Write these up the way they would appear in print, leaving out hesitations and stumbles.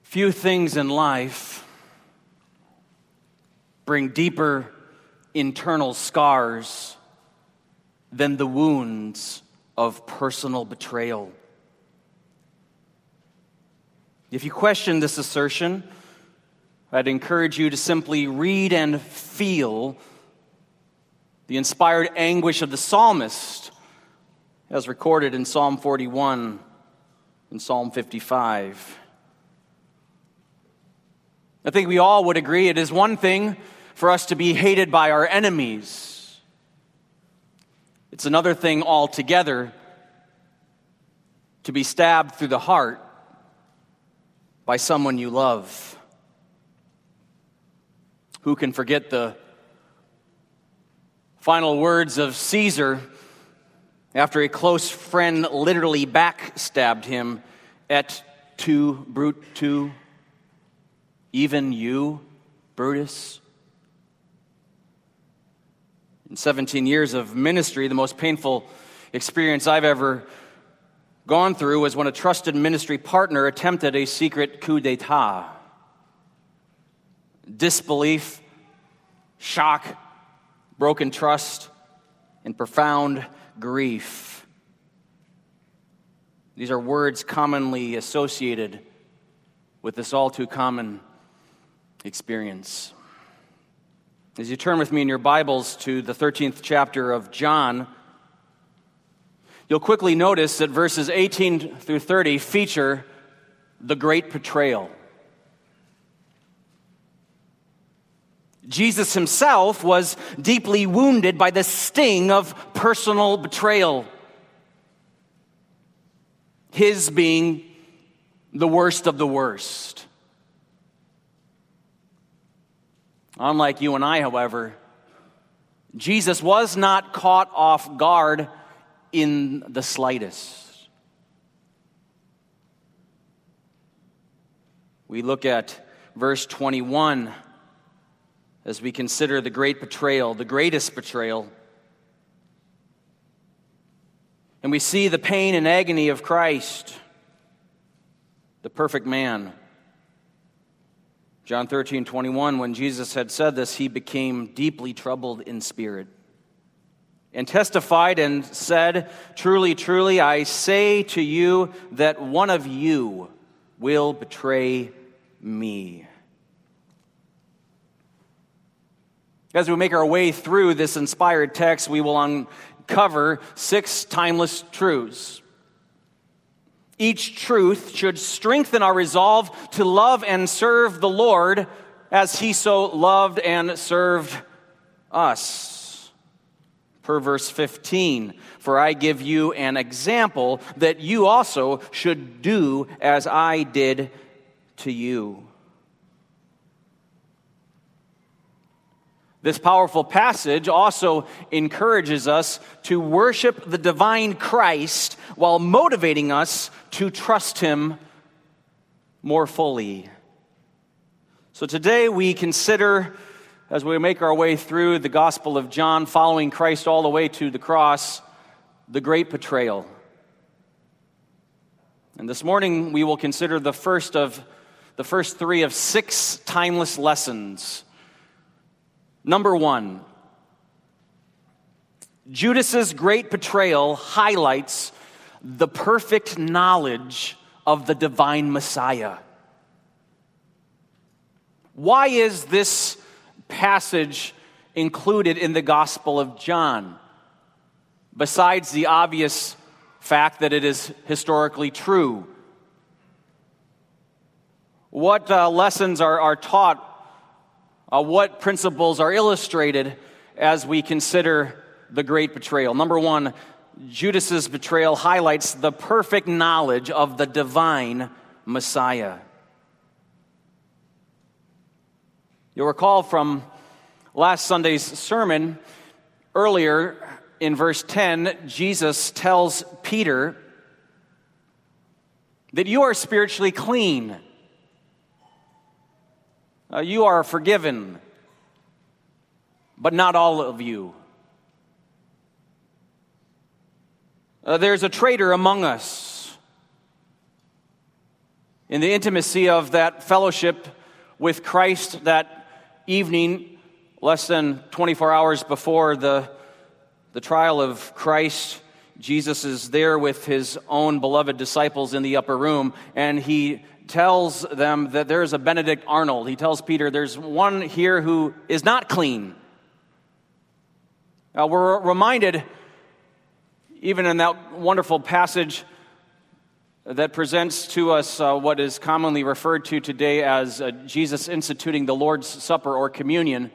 Few things in life bring deeper internal scars than the wounds of personal betrayal. If you question this assertion, I'd encourage you to simply read and feel the inspired anguish of the psalmist as recorded in Psalm 41 and Psalm 55. I think we all would agree it is one thing for us to be hated by our enemies. It's another thing altogether to be stabbed through the heart by someone you love. Who can forget the final words of Caesar after a close friend literally backstabbed him? Et tu, Brute, tu, even you, Brutus? In 17 years of ministry, the most painful experience I've ever gone through was when a trusted ministry partner attempted a secret coup d'etat. Disbelief, shock, broken trust, and profound grief. These are words commonly associated with this all too common experience. As you turn with me in your Bibles to the 13th chapter of John, you'll quickly notice that verses 18 through 30 feature the great betrayal. Jesus himself was deeply wounded by the sting of personal betrayal, his being the worst of the worst. Unlike you and I, however, Jesus was not caught off guard in the slightest. We look at verse 21 as we consider the great betrayal, the greatest betrayal. And we see the pain and agony of Christ, the perfect man. John 13:21, when Jesus had said this, he became deeply troubled in spirit and testified and said, "Truly, truly, I say to you that one of you will betray me." As we make our way through this inspired text, we will uncover 6 timeless truths. Each truth should strengthen our resolve to love and serve the Lord as he so loved and served us. Per verse 15, "For I give you an example that you also should do as I did to you." This powerful passage also encourages us to worship the divine Christ while motivating us to trust him more fully. So today we consider, as we make our way through the Gospel of John, following Christ all the way to the cross, the great betrayal. And this morning we will consider the first 3 of 6 timeless lessons. Number 1, Judas's great betrayal highlights the perfect knowledge of the divine Messiah. Why is this passage included in the Gospel of John? Besides the obvious fact that it is historically true. What lessons are taught? What principles are illustrated as we consider the great betrayal? Number 1, Judas's betrayal highlights the perfect knowledge of the divine Messiah. You'll recall from last Sunday's sermon, earlier in verse 10, Jesus tells Peter that you are spiritually clean. You are forgiven, but not all of you. There's a traitor among us. In the intimacy of that fellowship with Christ that evening, less than 24 hours before the trial of Christ, Jesus is there with his own beloved disciples in the upper room, and he tells them that there's a Benedict Arnold. He tells Peter, there's one here who is not clean. We're reminded, even in that wonderful passage that presents to us what is commonly referred to today as Jesus instituting the Lord's Supper or communion,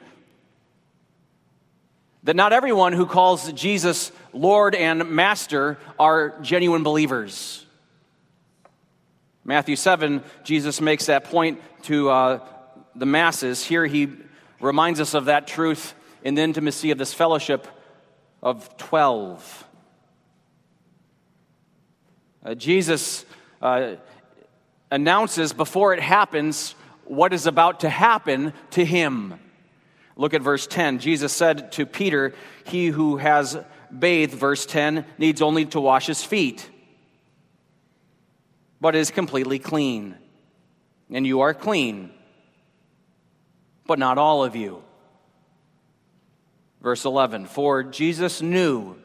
that not everyone who calls Jesus Lord and Master are genuine believers. Matthew 7, Jesus makes that point to the masses. Here he reminds us of that truth in the intimacy of this fellowship of 12. Jesus announces before it happens what is about to happen to him. Look at verse 10. Jesus said to Peter, he who has bathed, verse 10, needs only to wash his feet, but is completely clean. And you are clean, but not all of you. Verse 11, for Jesus knew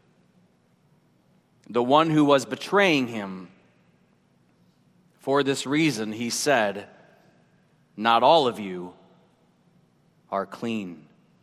the one who was betraying him. For this reason, he said, not all of you are clean.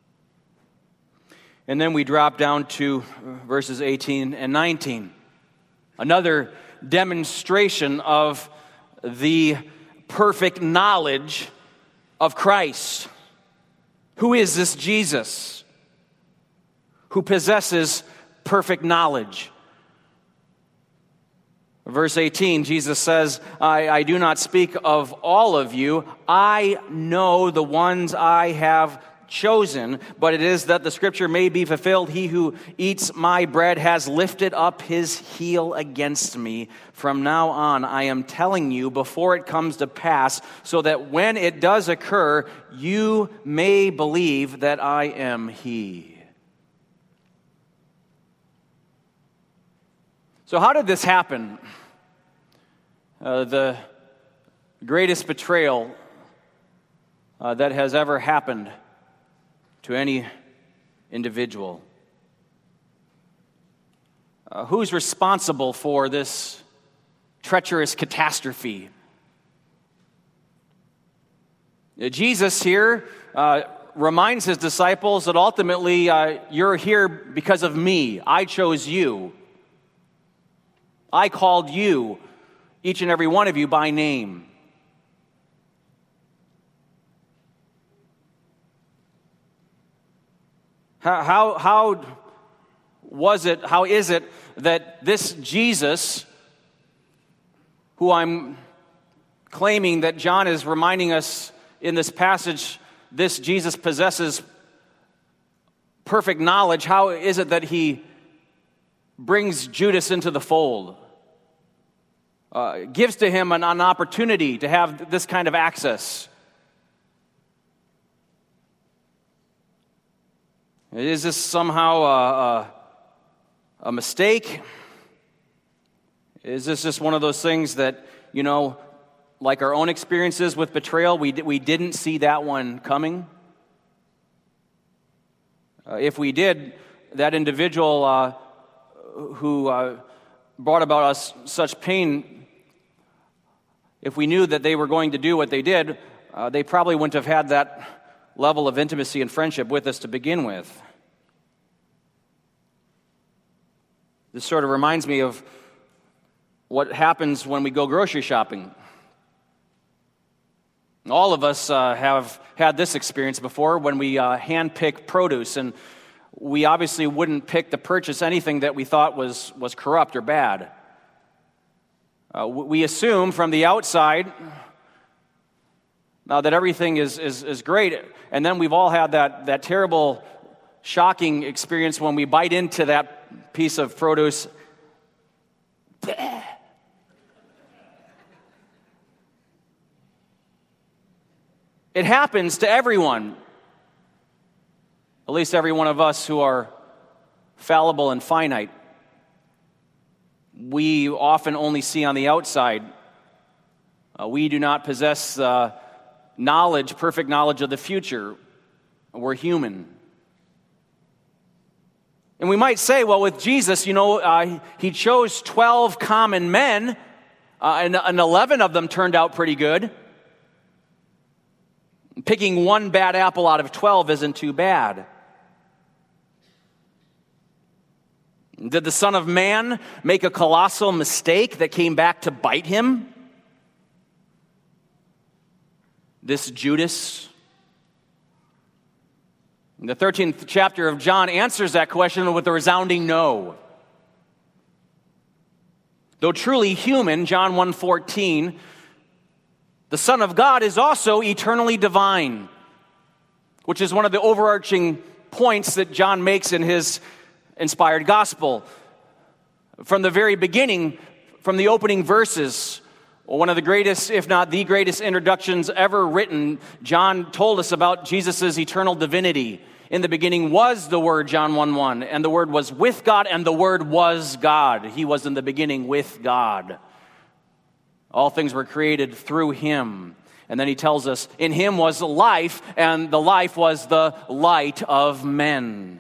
And then we drop down to verses 18 and 19. Another demonstration of the perfect knowledge of Christ. Who is this Jesus who possesses perfect knowledge? Verse 18, Jesus says, I do not speak of all of you. I know the ones I have chosen, but it is that the scripture may be fulfilled. He who eats my bread has lifted up his heel against me. From now on, I am telling you before it comes to pass, so that when it does occur, you may believe that I am he. So how did this happen? The greatest betrayal that has ever happened to any individual. Who's responsible for this treacherous catastrophe? Jesus here reminds his disciples that ultimately you're here because of me. I chose you. I called you, each and every one of you, by name. How is it that this Jesus, who I'm claiming that John is reminding us in this passage, this Jesus possesses perfect knowledge, how is it that he brings Judas into the fold? Gives to him an opportunity to have this kind of access. Is this somehow a mistake? Is this just one of those things that, like our own experiences with betrayal, we didn't see that one coming? If we did, that individual who brought about us such pain, if we knew that they were going to do what they did, they probably wouldn't have had that level of intimacy and friendship with us to begin with. This sort of reminds me of what happens when we go grocery shopping. All of us have had this experience before when we hand-pick produce, and we obviously wouldn't pick to purchase anything that we thought was corrupt or bad. We assume from the outside that everything is great, and then we've all had that terrible, shocking experience when we bite into that piece of produce. It happens to everyone, at least every one of us who are fallible and finite. We often only see on the outside We do not possess knowledge, perfect knowledge of the future. We're human. And we might say, well, with Jesus, he chose 12 common men, and 11 of them turned out pretty good. Picking one bad apple out of 12 isn't too bad. Did the Son of Man make a colossal mistake that came back to bite him? This Judas? The 13th chapter of John answers that question with a resounding no. Though truly human, John 1:14, the Son of God is also eternally divine, which is one of the overarching points that John makes in his inspired gospel. From the very beginning, from the opening verses, one of the greatest, if not the greatest introductions ever written, John told us about Jesus' eternal divinity. In the beginning was the Word, John 1:1, and the Word was with God, and the Word was God. He was in the beginning with God. All things were created through him. And then he tells us, in him was life, and the life was the light of men.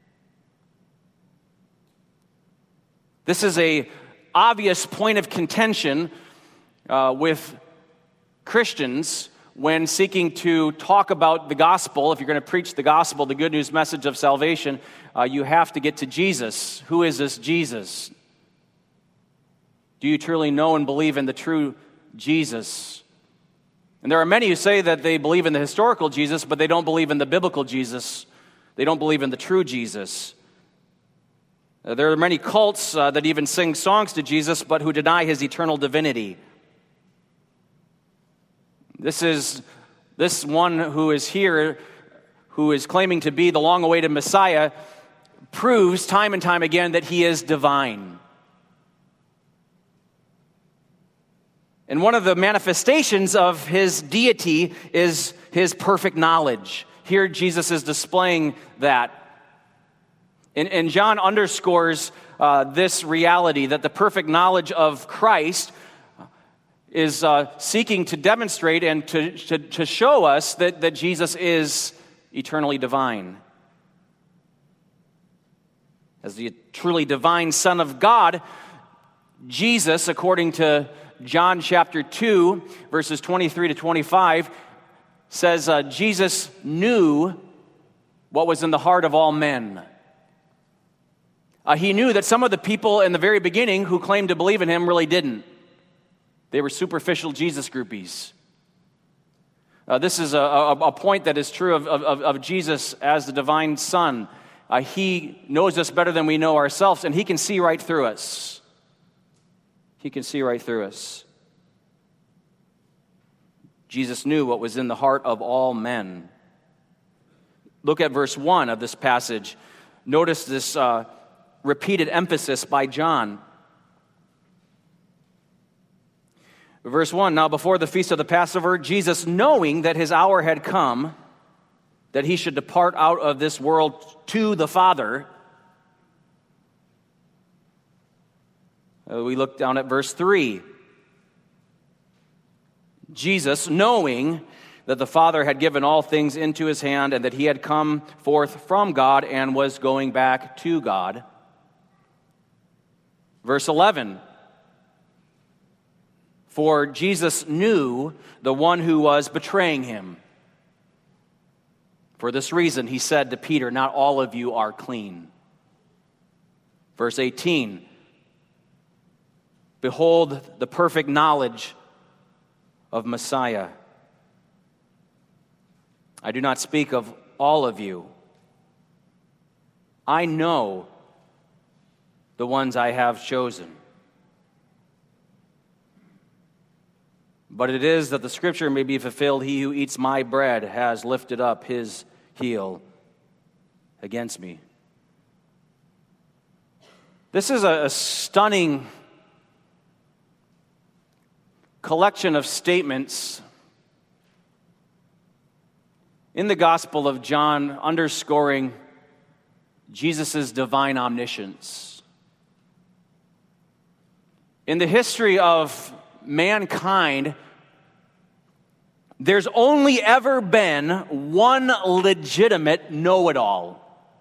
This is an obvious point of contention with Christians when seeking to talk about the gospel. If you're going to preach the gospel, the good news message of salvation, you have to get to Jesus. Who is this Jesus? Do you truly know and believe in the true Jesus? And there are many who say that they believe in the historical Jesus, but they don't believe in the biblical Jesus. They don't believe in the true Jesus. There are many cults that even sing songs to Jesus, but who deny his eternal divinity. This one who is here, who is claiming to be the long-awaited Messiah, proves time and time again that he is divine. And one of the manifestations of his deity is his perfect knowledge. Here Jesus is displaying that. And John underscores this reality that the perfect knowledge of Christ is seeking to demonstrate and to show us that Jesus is eternally divine. As the truly divine Son of God, Jesus, according to John chapter 2, verses 23 to 25, says Jesus knew what was in the heart of all men. He knew that some of the people in the very beginning who claimed to believe in him really didn't. They were superficial Jesus groupies. This is a point that is true of Jesus as the divine Son. He knows us better than we know ourselves, and he can see right through us. He can see right through us. Jesus knew what was in the heart of all men. Look at verse 1 of this passage. Notice this repeated emphasis by John. Verse 1, now before the feast of the Passover, Jesus, knowing that his hour had come, that he should depart out of this world to the Father. We look down at verse 3. Jesus, knowing that the Father had given all things into his hand and that he had come forth from God and was going back to God. Verse 11. For Jesus knew the one who was betraying him. For this reason, he said to Peter, not all of you are clean. Verse 18. Behold the perfect knowledge of Messiah. I do not speak of all of you. I know the ones I have chosen. But it is that the scripture may be fulfilled, he who eats my bread has lifted up his heel against me. This is a stunning collection of statements in the Gospel of John underscoring Jesus' divine omniscience. In the history of mankind, There's only ever been one legitimate know-it-all.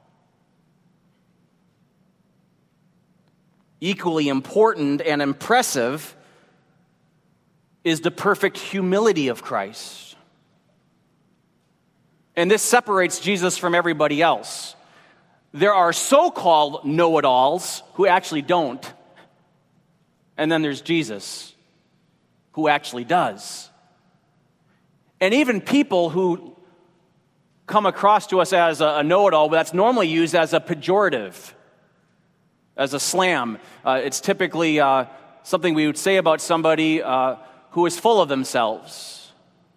Equally important and impressive is the perfect humility of Christ. And this separates Jesus from everybody else. There are so-called know-it-alls who actually don't. And then there's Jesus, who actually does. And even people who come across to us as a know-it-all, that's normally used as a pejorative, as a slam. It's typically something we would say about somebody who is full of themselves.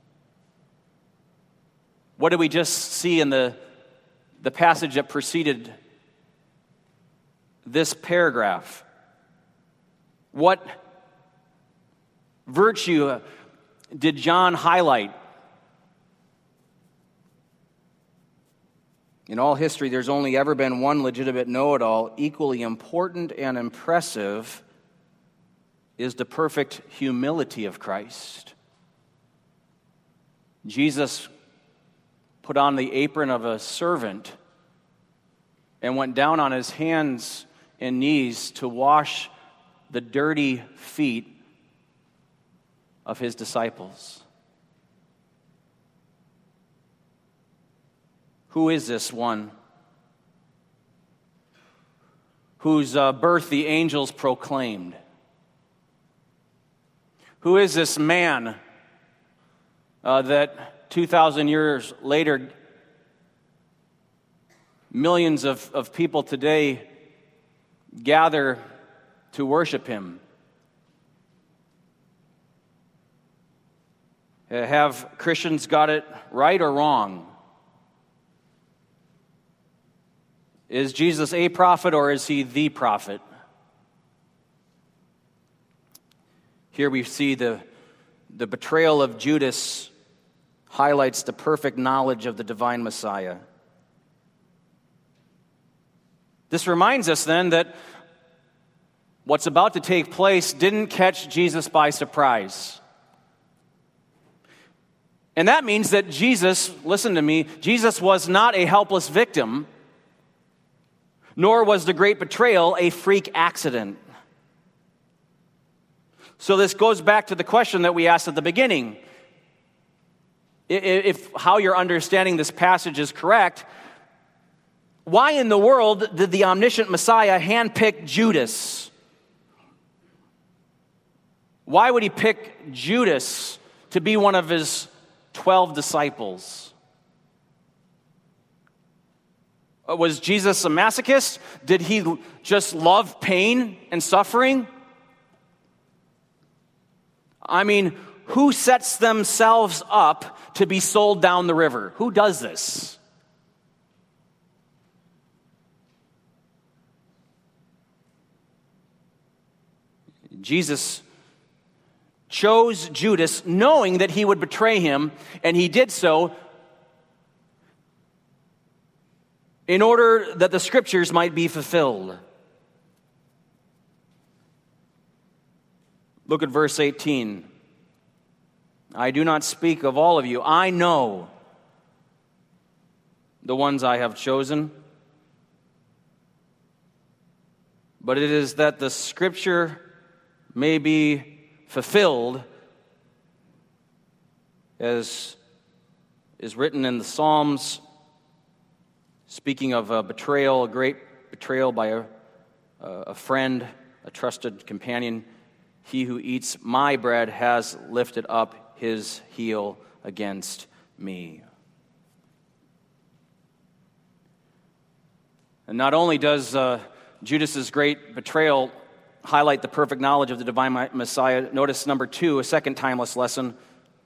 What did we just see in the passage that preceded this paragraph? What virtue did John highlight? In all history, there's only ever been one legitimate know-it-all. Equally important and impressive is the perfect humility of Christ. Jesus put on the apron of a servant and went down on his hands and knees to wash the dirty feet of his disciples. Who is this one whose birth the angels proclaimed? Who is this man that 2,000 years later, millions of people today gather to worship him? Have Christians got it right or wrong? Is Jesus a prophet or is he the prophet? Here we see the betrayal of Judas highlights the perfect knowledge of the divine Messiah. This reminds us then that what's about to take place didn't catch Jesus by surprise. And that means that Jesus, listen to me, Jesus was not a helpless victim, nor was the great betrayal a freak accident. So this goes back to the question that we asked at the beginning. If how you're understanding this passage is correct, why in the world did the omniscient Messiah handpick Judas? Why would he pick Judas to be one of his 12 disciples? Was Jesus a masochist? Did he just love pain and suffering? I mean, who sets themselves up to be sold down the river? Who does this? Jesus chose Judas knowing that he would betray him, and he did so in order that the scriptures might be fulfilled. Look at verse 18. I do not speak of all of you. I know the ones I have chosen. But it is that the scripture may be fulfilled, as is written in the Psalms, speaking of a betrayal, a great betrayal by a friend, a trusted companion. He who eats my bread has lifted up his heel against me. And not only does Judas's great betrayal highlight the perfect knowledge of the divine Messiah, notice number 2, a second timeless lesson.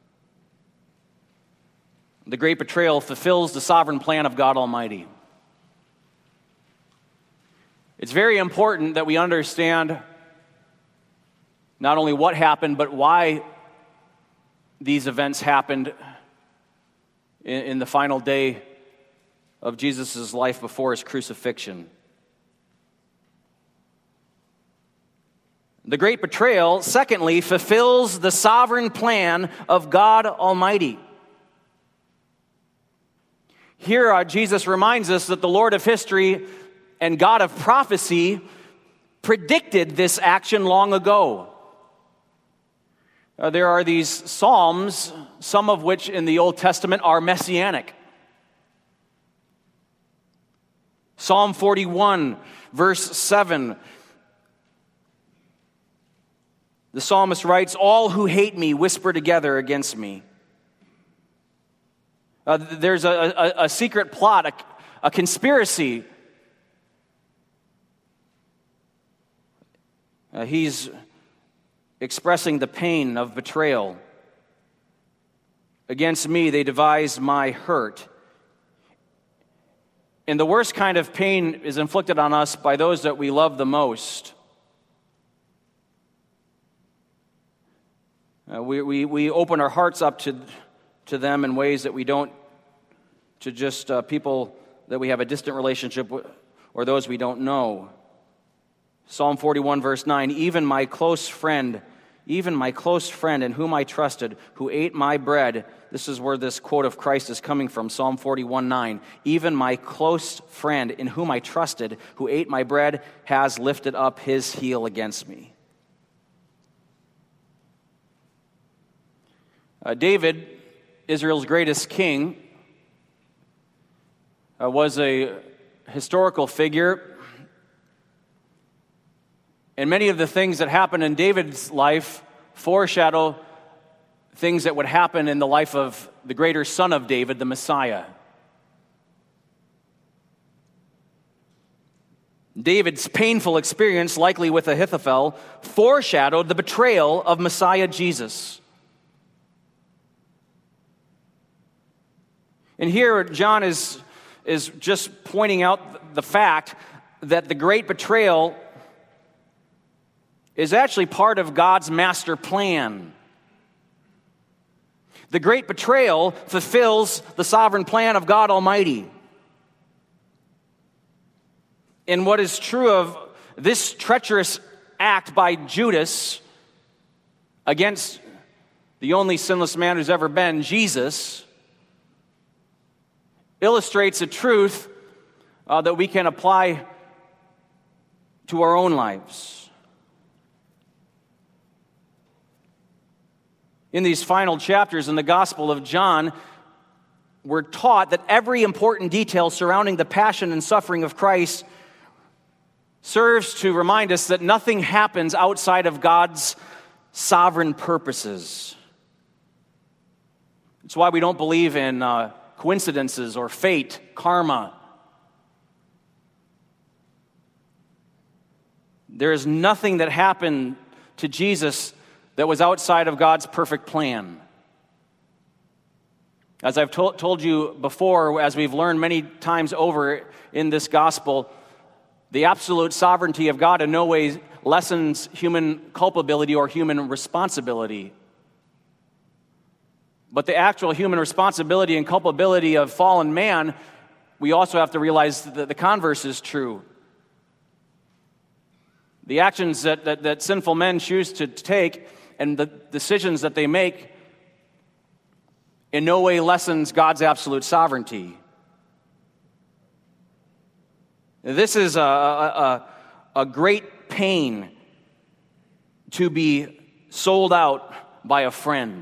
The great betrayal fulfills the sovereign plan of God Almighty. It's very important that we understand not only what happened, but why these events happened in the final day of Jesus' life before his crucifixion. The great betrayal, secondly, fulfills the sovereign plan of God Almighty. Here, Jesus reminds us that the Lord of history and God of prophecy predicted this action long ago. There are these psalms, some of which in the Old Testament are messianic. Psalm 41, verse 7. The psalmist writes, "All who hate me whisper together against me." There's a secret plot, a conspiracy. He's expressing the pain of betrayal. Against me they devise my hurt. And the worst kind of pain is inflicted on us by those that we love the most. We open our hearts up to them in ways that we don't to just people that we have a distant relationship with or those we don't know. Psalm 41, verse 9, even my close friend in whom I trusted, who ate my bread. This is where this quote of Christ is coming from, Psalm 41, 9. Even my close friend in whom I trusted, who ate my bread, has lifted up his heel against me. David, Israel's greatest king, was a historical figure. And many of the things that happened in David's life foreshadow things that would happen in the life of the greater son of David, the Messiah. David's painful experience, likely with Ahithophel, foreshadowed the betrayal of Messiah Jesus. And here John is just pointing out the fact that the great betrayal is actually part of God's master plan. The great betrayal fulfills the sovereign plan of God Almighty. And what is true of this treacherous act by Judas against the only sinless man who's ever been, Jesus, illustrates a truth that we can apply to our own lives. In these final chapters in the Gospel of John, we're taught that every important detail surrounding the passion and suffering of Christ serves to remind us that nothing happens outside of God's sovereign purposes. It's why we don't believe in coincidences or fate, karma. There is nothing that happened to Jesus that was outside of God's perfect plan. As I've told you before, as we've learned many times over in this gospel, the absolute sovereignty of God in no way lessens human culpability or human responsibility. But the actual human responsibility and culpability of fallen man, we also have to realize that the converse is true. The actions that sinful men choose to take and the decisions that they make in no way lessens God's absolute sovereignty. This is a great pain to be sold out by a friend.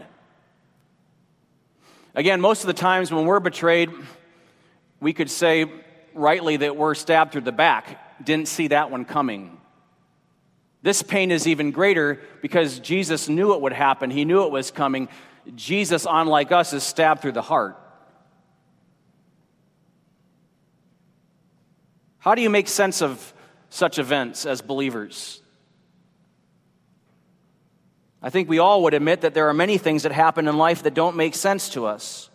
Again, most of the times when we're betrayed, we could say rightly that we're stabbed through the back. Didn't see that one coming. This pain is even greater because Jesus knew it would happen. He knew it was coming. Jesus, unlike us, is stabbed through the heart. How do you make sense of such events as believers? I think we all would admit that there are many things that happen in life that don't make sense to us.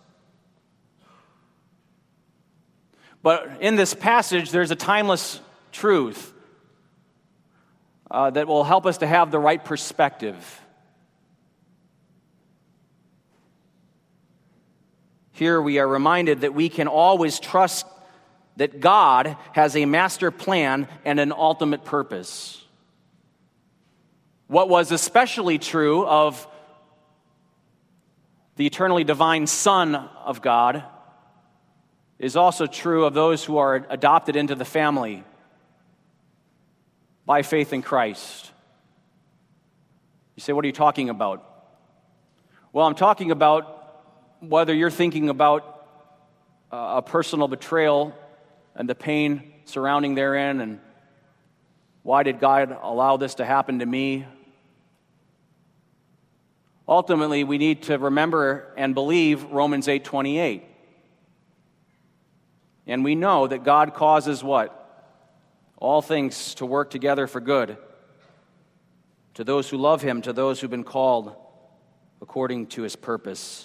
But in this passage, there's a timeless truth that will help us to have the right perspective. Here we are reminded that we can always trust that God has a master plan and an ultimate purpose. What was especially true of the eternally divine Son of God is also true of those who are adopted into the family by faith in Christ. You say, what are you talking about? Well, I'm talking about whether you're thinking about a personal betrayal and the pain surrounding therein, and why did God allow this to happen to me? Ultimately, we need to remember and believe Romans 8:28. And we know that God causes what? All things to work together for good, to those who love Him, to those who've been called according to His purpose.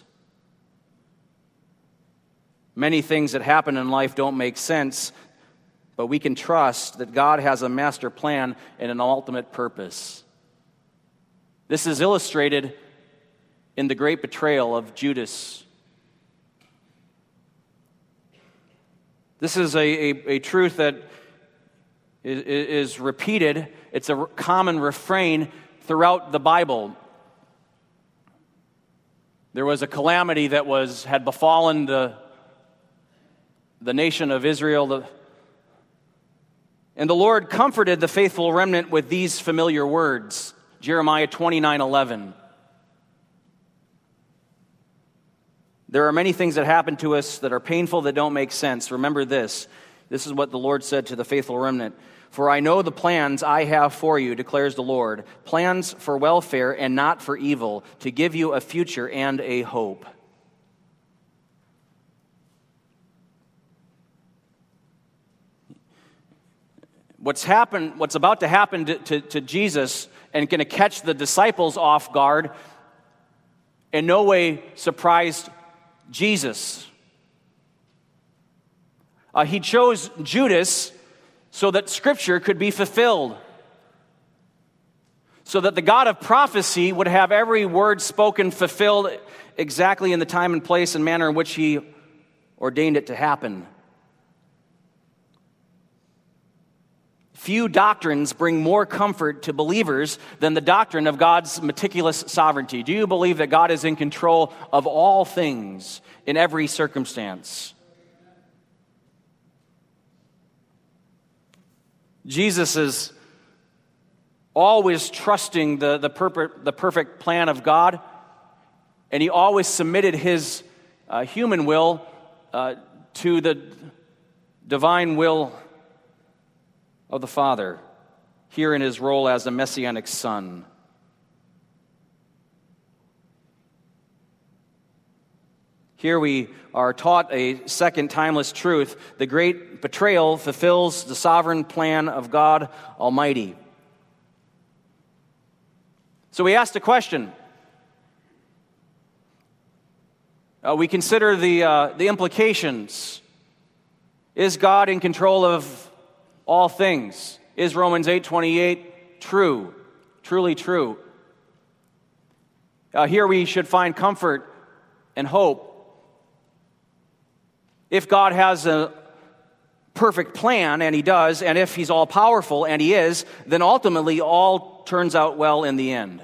Many things that happen in life don't make sense, but we can trust that God has a master plan and an ultimate purpose. This is illustrated in the great betrayal of Judas. This is a truth that is repeated. It's a common refrain throughout the Bible. There was a calamity that had befallen the nation of Israel, and the Lord comforted the faithful remnant with these familiar words. Jeremiah 29:11. There are many things that happen to us that are painful, that don't make sense. Remember this. This is what the Lord said to the faithful remnant. For I know the plans I have for you, declares the Lord, plans for welfare and not for evil, to give you a future and a hope. What's about to happen to Jesus and going to catch the disciples off guard in no way surprised Jesus. He chose Judas so that Scripture could be fulfilled, so that the God of prophecy would have every word spoken fulfilled exactly in the time and place and manner in which He ordained it to happen. Few doctrines bring more comfort to believers than the doctrine of God's meticulous sovereignty. Do you believe that God is in control of all things in every circumstance? Jesus is always trusting the perfect plan of God, and He always submitted His human will to the divine will of the Father, here in His role as the Messianic Son. Here we are taught a second timeless truth. The great betrayal fulfills the sovereign plan of God Almighty. So we asked a question. We consider the implications. Is God in control of all things? Is Romans 8:28 true? Truly true? Here we should find comfort and hope. If God has a perfect plan, and He does, and if He's all-powerful, and He is, then ultimately all turns out well in the end.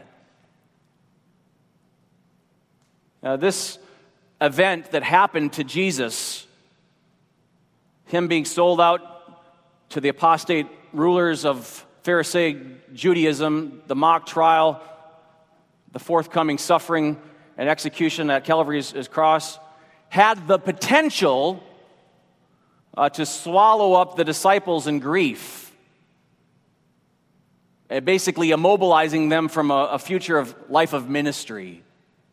This event that happened to Jesus, Him being sold out to the apostate rulers of Pharisaic Judaism, the mock trial, the forthcoming suffering and execution at Calvary's cross, had the potential to swallow up the disciples in grief, basically immobilizing them from a future of life of ministry.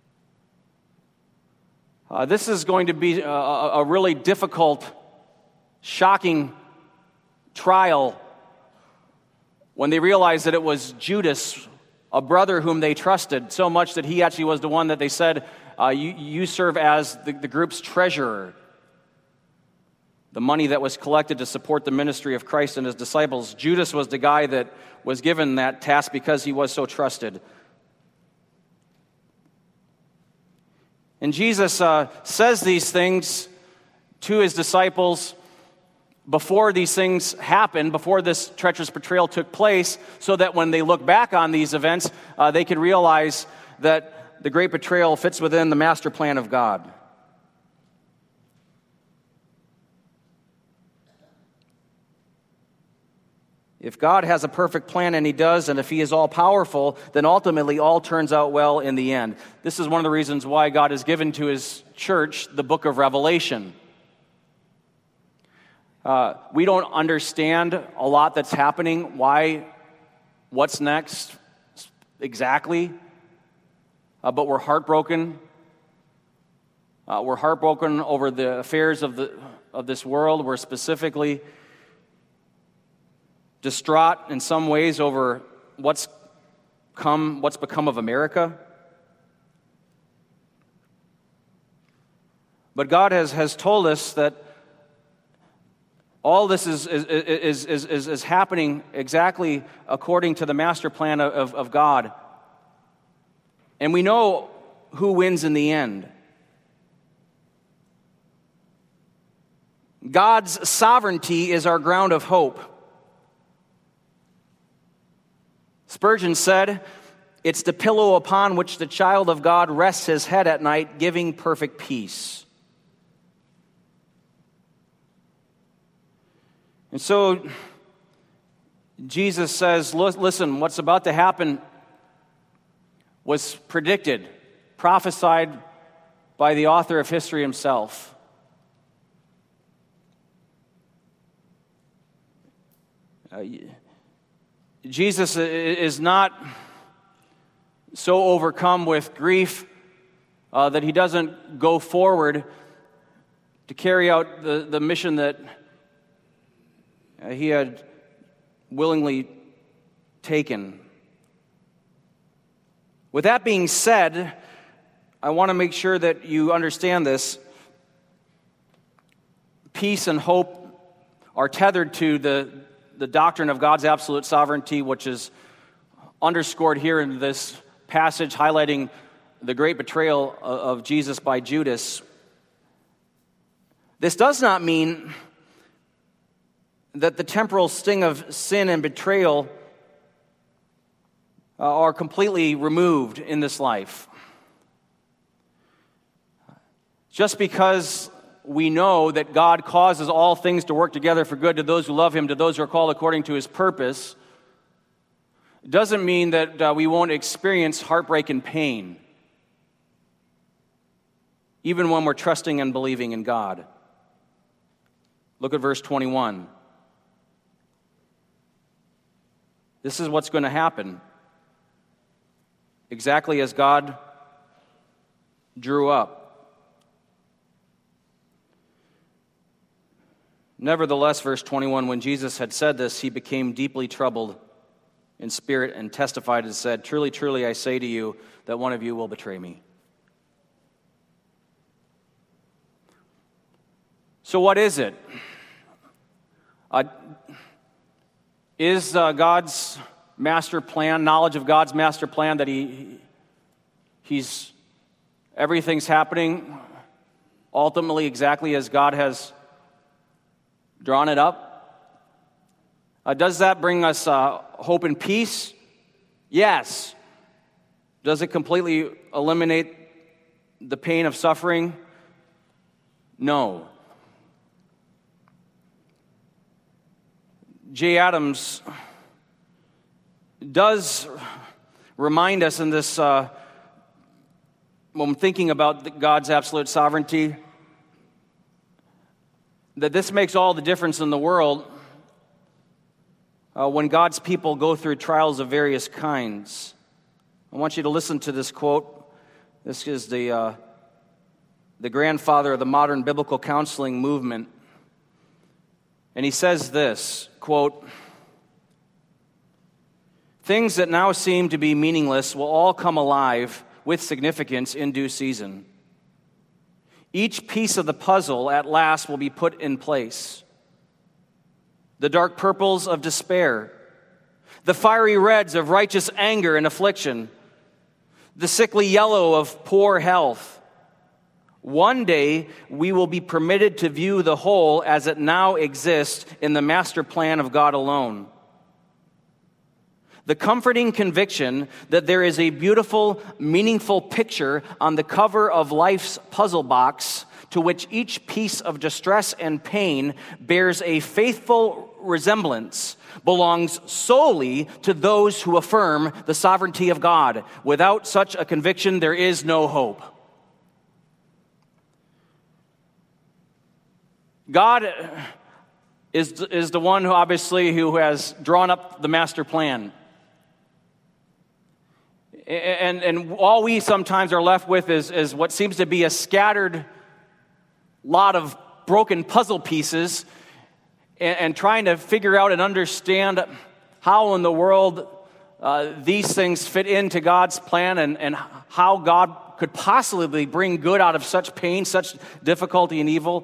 This is going to be a really difficult, shocking trial when they realized that it was Judas, a brother whom they trusted so much that he actually was the one that they said, you serve as the group's treasurer. The money that was collected to support the ministry of Christ and His disciples. Judas was the guy that was given that task because he was so trusted. And Jesus says these things to His disciples before these things happened, before this treacherous betrayal took place, so that when they look back on these events, they can realize that the great betrayal fits within the master plan of God. If God has a perfect plan, and he does, and if he is all-powerful, then ultimately all turns out well in the end. This is one of the reasons why God has given to his church the book of Revelation. We don't understand a lot that's happening, what's next exactly, but we're heartbroken. We're heartbroken over the affairs of this world. We're specifically distraught in some ways over what's become of America. But God has told us that all this is happening exactly according to the master plan of God. And we know who wins in the end. God's sovereignty is our ground of hope. Spurgeon said, "It's the pillow upon which the child of God rests his head at night, giving perfect peace." And so Jesus says, listen, what's about to happen was predicted, prophesied by the author of history himself. Jesus is not so overcome with grief that he doesn't go forward to carry out the mission that he had willingly taken. With that being said, I want to make sure that you understand this. Peace and hope are tethered to the doctrine of God's absolute sovereignty, which is underscored here in this passage, highlighting the great betrayal of Jesus by Judas. This does not mean that the temporal sting of sin and betrayal are completely removed in this life. Just because we know that God causes all things to work together for good to those who love him, to those who are called according to his purpose, doesn't mean that we won't experience heartbreak and pain, even when we're trusting and believing in God. Look at verse 21. This is what's going to happen, exactly as God drew up. Nevertheless, verse 21, when Jesus had said this, he became deeply troubled in spirit and testified and said, "Truly, truly, I say to you that one of you will betray me." So what is it? Is God's master plan, knowledge of God's master plan, that everything's happening ultimately exactly as God has drawn it up? Does that bring us hope and peace? Yes. Does it completely eliminate the pain of suffering? No. J. Adams does remind us in this, when thinking about God's absolute sovereignty, that this makes all the difference in the world when God's people go through trials of various kinds. I want you to listen to this quote. This is the grandfather of the modern biblical counseling movement. And he says this, quote, "Things that now seem to be meaningless will all come alive with significance in due season. Each piece of the puzzle at last will be put in place. The dark purples of despair, the fiery reds of righteous anger and affliction, the sickly yellow of poor health. One day we will be permitted to view the whole as it now exists in the master plan of God alone. The comforting conviction that there is a beautiful, meaningful picture on the cover of life's puzzle box to which each piece of distress and pain bears a faithful resemblance belongs solely to those who affirm the sovereignty of God. Without such a conviction, there is no hope. God is the one who obviously who has drawn up the master plan. And all we sometimes are left with is what seems to be a scattered lot of broken puzzle pieces and trying to figure out and understand how in the world these things fit into God's plan and how God could possibly bring good out of such pain, such difficulty and evil.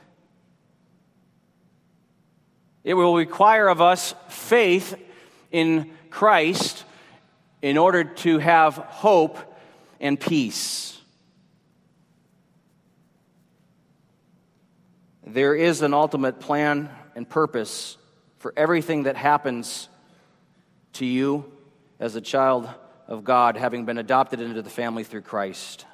It will require of us faith in Christ in order to have hope and peace. There is an ultimate plan and purpose for everything that happens to you as a child of God, having been adopted into the family through Christ.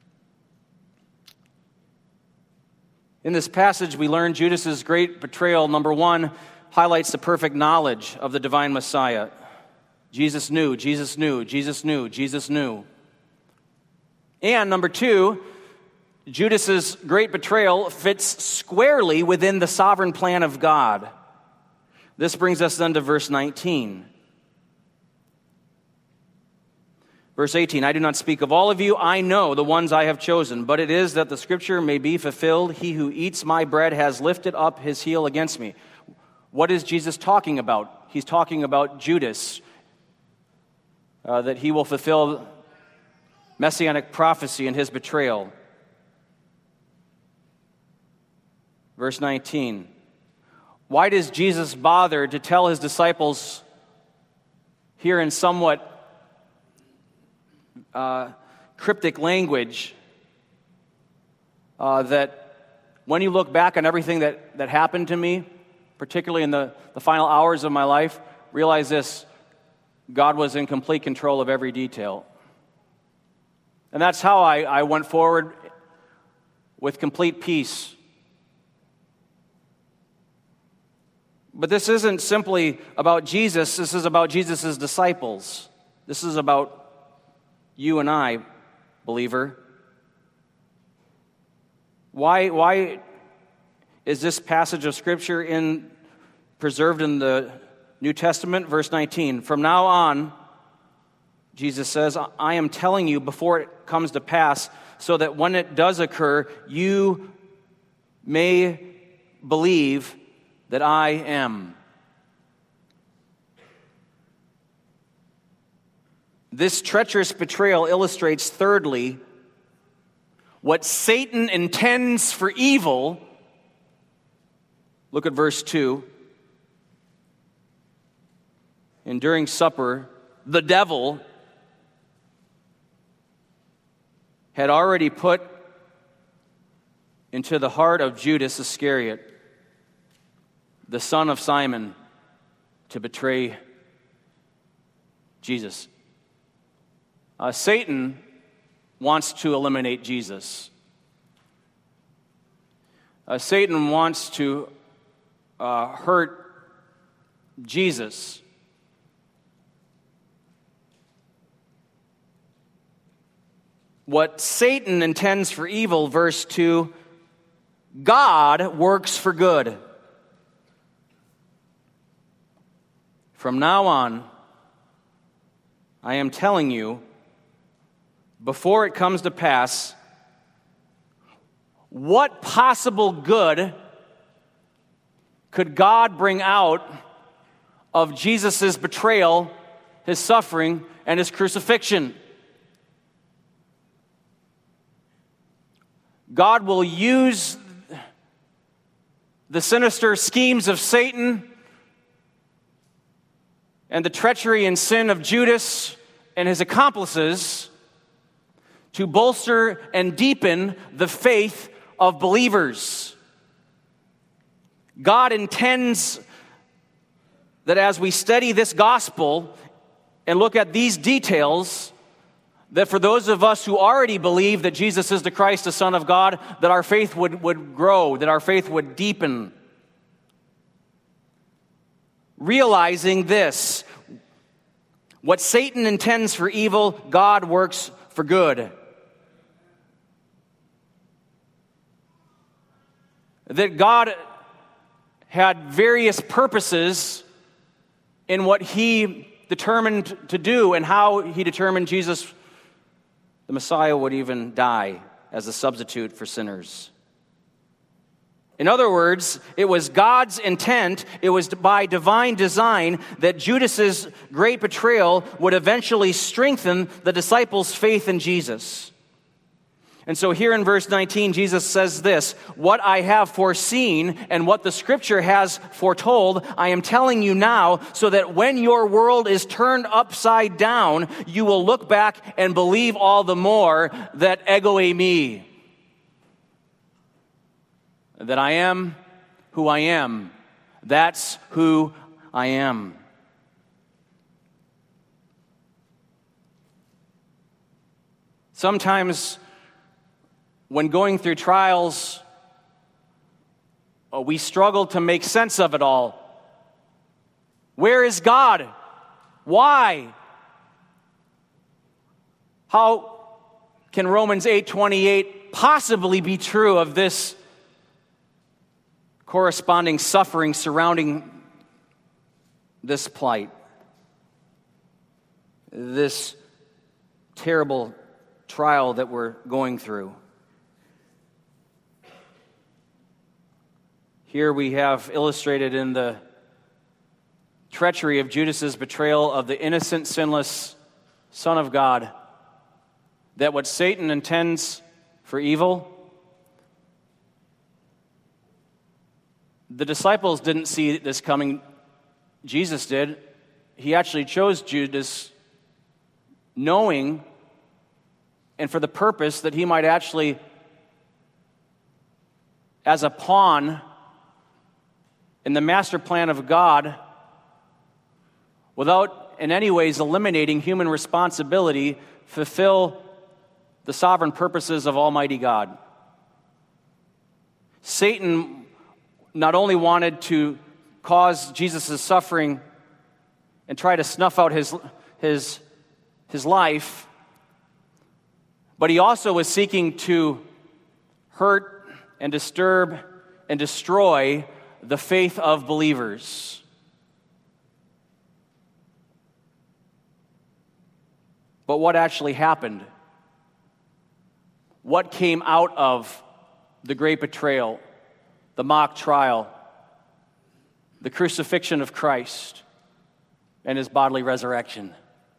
In this passage, we learn Judas's great betrayal, number one, highlights the perfect knowledge of the divine Messiah. Jesus knew, Jesus knew, Jesus knew, Jesus knew. And number two, Judas's great betrayal fits squarely within the sovereign plan of God. This brings us then to verse 19. Verse 18, I do not speak of all of you, I know the ones I have chosen, but it is that the scripture may be fulfilled, he who eats my bread has lifted up his heel against me. What is Jesus talking about? He's talking about Judas, that he will fulfill messianic prophecy in his betrayal. Verse 19, why does Jesus bother to tell his disciples here in somewhat cryptic language that when you look back on everything that happened to me, particularly in the final hours of my life, realize this: God was in complete control of every detail. And that's how I went forward with complete peace. But this isn't simply about Jesus. This is about Jesus' disciples. This is about you and I, believer. Why is this passage of Scripture preserved in the New Testament? Verse 19, from now on, Jesus says, I am telling you before it comes to pass, so that when it does occur, you may believe that I am. This treacherous betrayal illustrates, thirdly, what Satan intends for evil. Look at verse 2. And during supper, the devil had already put into the heart of Judas Iscariot, the son of Simon, to betray Jesus. Satan wants to eliminate Jesus. Satan wants to hurt Jesus. What Satan intends for evil, verse 2, God works for good. From now on, I am telling you, before it comes to pass, what possible good could God bring out of Jesus' betrayal, his suffering, and his crucifixion? God will use the sinister schemes of Satan and the treachery and sin of Judas and his accomplices to bolster and deepen the faith of believers. God intends that as we study this gospel and look at these details, that for those of us who already believe that Jesus is the Christ, the Son of God, that our faith would grow, that our faith would deepen. realizing this: what Satan intends for evil, God works for good. That God had various purposes in what he determined to do and how he determined Jesus, the Messiah, would even die as a substitute for sinners. In other words, it was God's intent, it was by divine design, that Judas's great betrayal would eventually strengthen the disciples' faith in Jesus. And so here in verse 19, Jesus says this: what I have foreseen and what the Scripture has foretold, I am telling you now, so that when your world is turned upside down, you will look back and believe all the more that ego eimi, that I am who I am. That's who I am. Sometimes when going through trials, we struggle to make sense of it all. Where is God? Why? How can Romans 8:28 possibly be true of this corresponding suffering surrounding this plight, this terrible trial that we're going through? Here we have illustrated in the treachery of Judas's betrayal of the innocent, sinless Son of God, that what Satan intends for evil, the disciples didn't see this coming. Jesus did. He actually chose Judas knowing and for the purpose that he might actually, as a pawn in the master plan of God, without in any ways eliminating human responsibility, fulfill the sovereign purposes of Almighty God. Satan not only wanted to cause Jesus' suffering and try to snuff out his life, but he also was seeking to hurt and disturb and destroy the faith of believers. But what actually happened? What came out of the great betrayal, the mock trial, the crucifixion of Christ, and his bodily resurrection?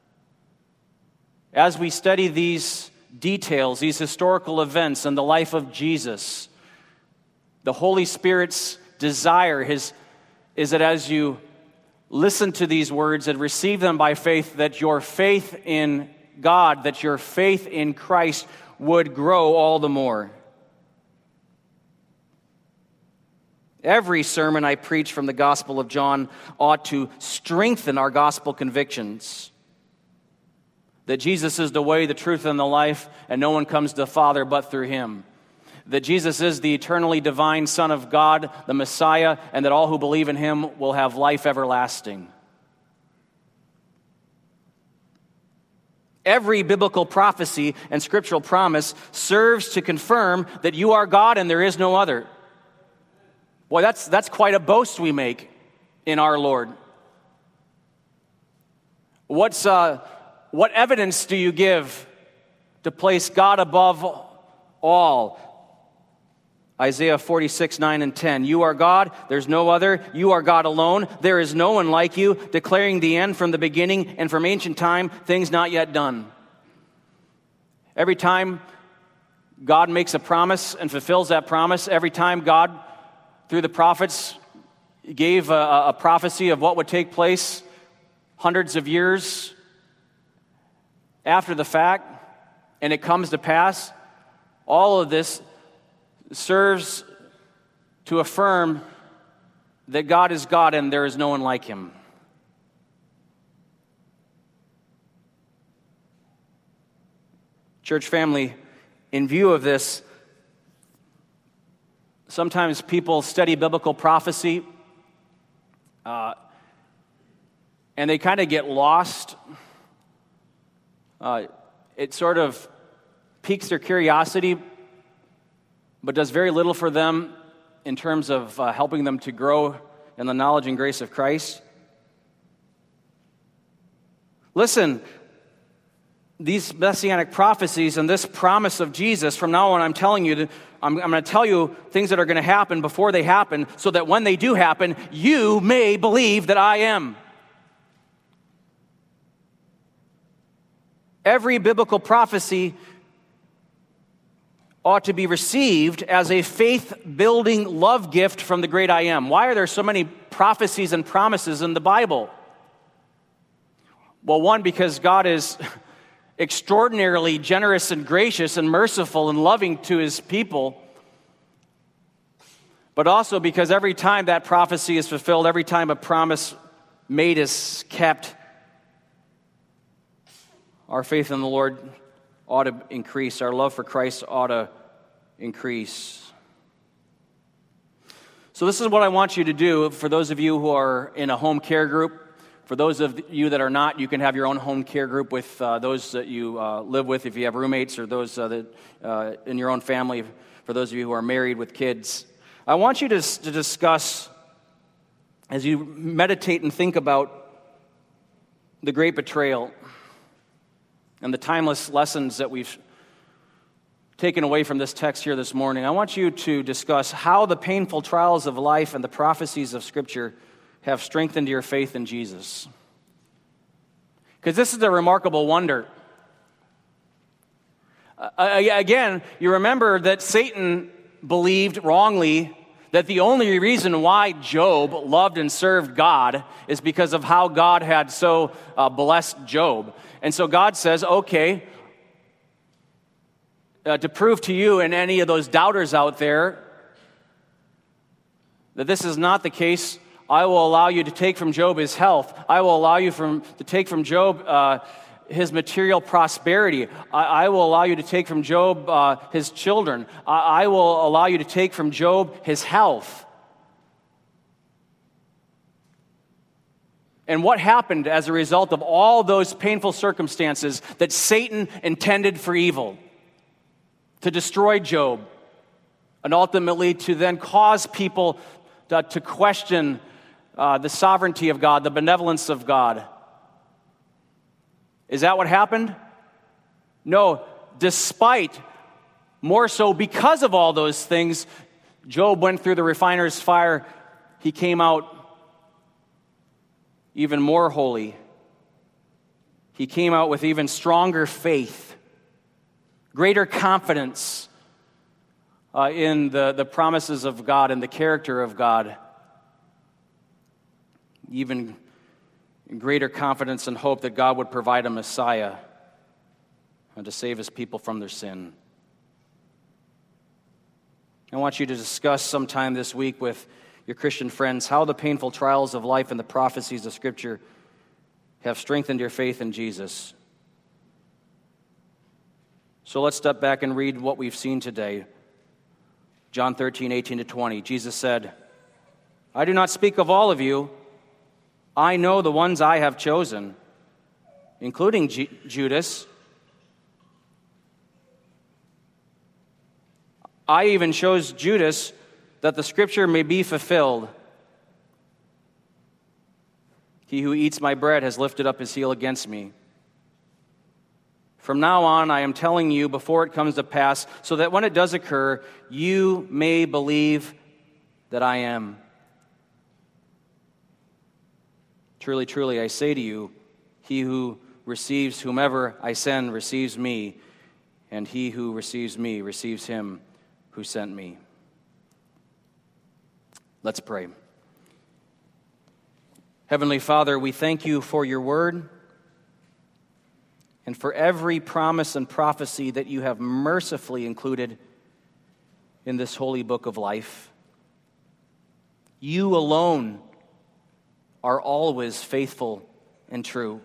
As we study these details, these historical events in the life of Jesus, the Holy Spirit's desire is that as you listen to these words and receive them by faith, that your faith in God, that your faith in Christ would grow all the more. Every sermon I preach from the Gospel of John ought to strengthen our gospel convictions. That Jesus is the way, the truth, and the life, and no one comes to the Father but through him. That Jesus is the eternally divine Son of God, the Messiah, and that all who believe in him will have life everlasting. Every biblical prophecy and scriptural promise serves to confirm that you are God and there is no other. Boy, that's quite a boast we make in our Lord. What evidence do you give to place God above all? Isaiah 46, 9 and 10. You are God, there's no other. You are God alone. There is no one like you, declaring the end from the beginning and from ancient time, things not yet done. Every time God makes a promise and fulfills that promise, every time God, through the prophets, gave a prophecy of what would take place hundreds of years after the fact, and it comes to pass, all of this serves to affirm that God is God and there is no one like him. Church family, in view of this, sometimes people study biblical prophecy and they kind of get lost. It sort of piques their curiosity, but does very little for them in terms of helping them to grow in the knowledge and grace of Christ. Listen, these messianic prophecies and this promise of Jesus, from now on I'm telling you, I'm going to tell you things that are going to happen before they happen, so that when they do happen, you may believe that I am. Every biblical prophecy ought to be received as a faith-building love gift from the great I am. Why are there so many prophecies and promises in the Bible? Well, one, because God is extraordinarily generous and gracious and merciful and loving to his people, but also because every time that prophecy is fulfilled, every time a promise made is kept, our faith in the Lord ought to increase. Our love for Christ ought to increase. So this is what I want you to do. For those of you who are in a home care group, for those of you that are not, you can have your own home care group with those that you live with if you have roommates, or those that in your own family, for those of you who are married with kids. I want you to discuss, as you meditate and think about the great betrayal and the timeless lessons that we've taken away from this text here this morning, I want you to discuss how the painful trials of life and the prophecies of Scripture have strengthened your faith in Jesus. Because this is a remarkable wonder. Again, you remember that Satan believed wrongly that the only reason why Job loved and served God is because of how God had so blessed Job. And so God says, okay, to prove to you and any of those doubters out there that this is not the case, I will allow you to take from Job his health. I will allow you to take from Job his material prosperity. I will allow you to take from Job his children. I will allow you to take from Job his health. And what happened as a result of all those painful circumstances that Satan intended for evil? To destroy Job, and ultimately to then cause people to question the sovereignty of God, the benevolence of God. Is that what happened? No. Despite, more so because of all those things, Job went through the refiner's fire. He came out even more holy. He came out with even stronger faith, greater confidence in the promises of God and the character of God, even greater confidence and hope that God would provide a Messiah and to save his people from their sin. I want you to discuss sometime this week with your Christian friends how the painful trials of life and the prophecies of Scripture have strengthened your faith in Jesus. So let's step back and read what we've seen today. John 13:18-20. Jesus said, I do not speak of all of you. I know the ones I have chosen, including Judas. I even chose Judas that the Scripture may be fulfilled. He who eats my bread has lifted up his heel against me. From now on, I am telling you before it comes to pass, so that when it does occur, you may believe that I am. Truly, truly, I say to you, he who receives whomever I send receives me, and he who receives me receives him who sent me. Let's pray. Heavenly Father, we thank you for your word and for every promise and prophecy that you have mercifully included in this holy book of life. You alone are always faithful and true.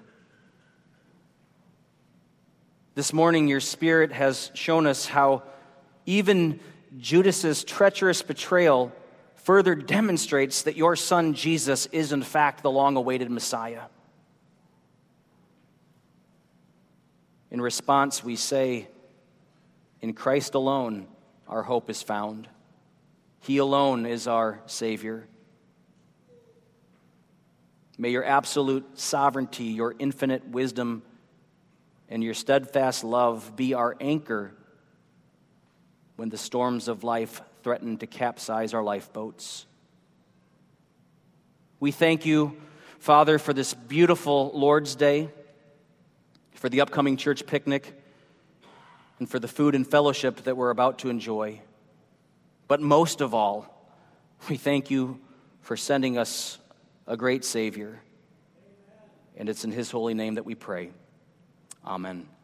This morning, your Spirit has shown us how even Judas's treacherous betrayal further demonstrates that your Son Jesus is in fact the long-awaited Messiah. In response, we say, in Christ alone our hope is found. He alone is our Savior. May your absolute sovereignty, your infinite wisdom, and your steadfast love be our anchor when the storms of life threaten to capsize our lifeboats. We thank you, Father, for this beautiful Lord's Day, for the upcoming church picnic, and for the food and fellowship that we're about to enjoy. But most of all, we thank you for sending us a great Savior. And it's in his holy name that we pray. Amen.